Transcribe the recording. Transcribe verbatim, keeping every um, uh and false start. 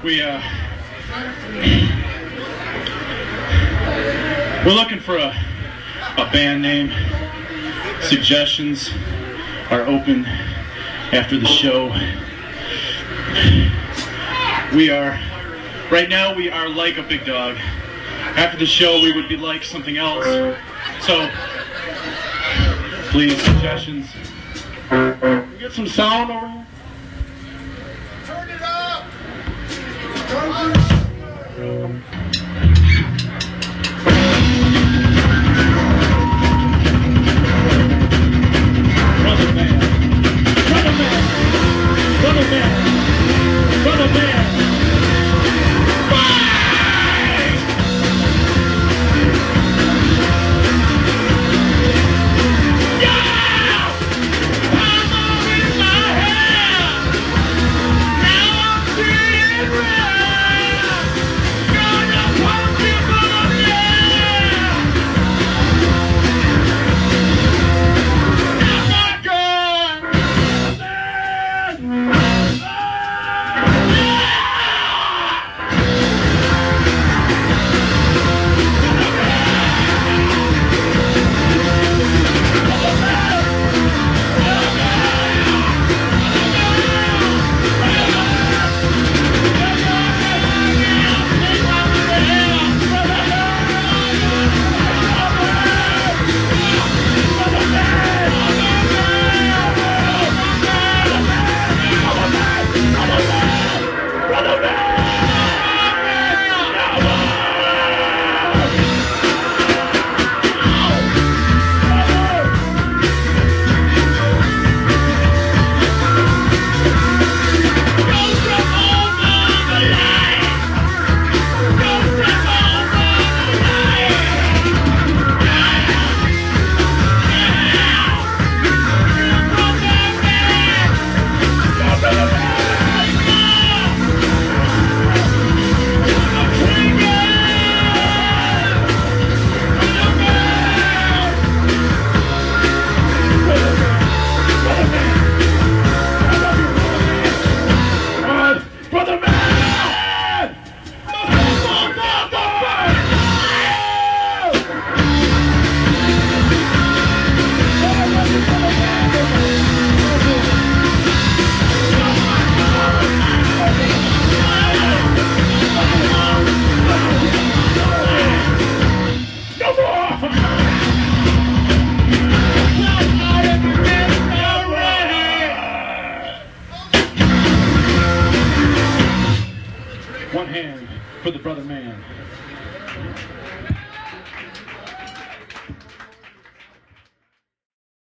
We, uh, we're looking for a, a band name. Suggestions are open after the show. We are, right now we are like a big dog. After the show we would be like something else. So, please, suggestions. Can we get some sound over here? Turn it up! Brother man, brother man, brother man, brother man. One hand for the brother man.